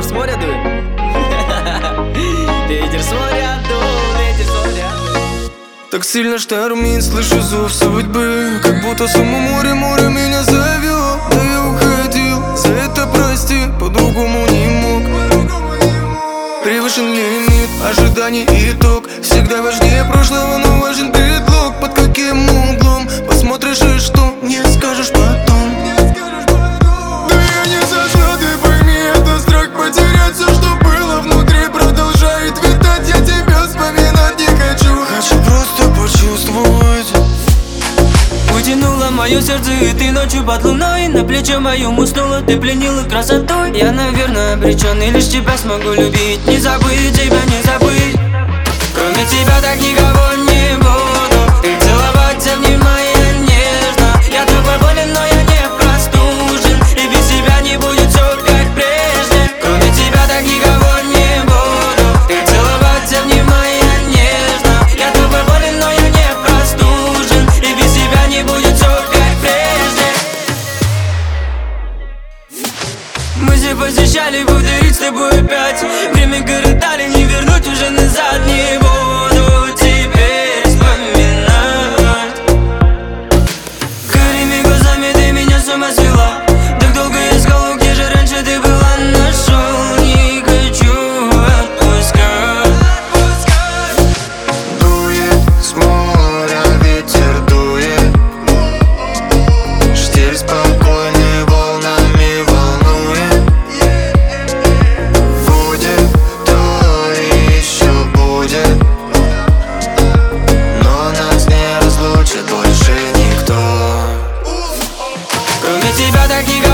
Может, с моря дует? Ветер с моря дул, ветер с моря дул. Так сильно штормит, слышу зов судьбы, как будто само море меня зовет. Да я уходил, за это прости, по-другому не мог. Превышен лимит, ожиданий итог. Всегда важнее прошлого, но важен предлог. Под каким углом посмотришь и что мне скажешь потом? Да я не зажат, ты пойми, это страх потерять все, что было внутри. Продолжает витать, я тебя вспоминать не хочу. Хочу просто почувствовать. Утянуло мое сердце, и ты ночью под луной. На плечо моем уснула, ты пленила красотой. Я, наверное, обречен, и лишь тебя смогу любить. Не забыть тебя, не забыть. Кроме тебя так никого не буду. Ты целовать, обнимая нежно. Я тобой болен, но я не простужен. И без тебя не будет все как прежде. Кроме тебя так никого не буду. Ты целовать, обнимая нежно. Я тобой болен, но я не простужен. И без тебя не будет все как прежде. Мы все посещали, повторить с тобой опять. Время коротали, не вернуть уже назад. Не буду теперь вспоминать. Карими глазами ты меня с ума свела. Так долго искал, где же раньше ты была. Нашел, не хочу отпускать. Дует с моря, ветер дует. Штиль спокойный, волнами волнует. Будет то и еще будет, но нас не разлучит больше никто. Кроме тебя так никого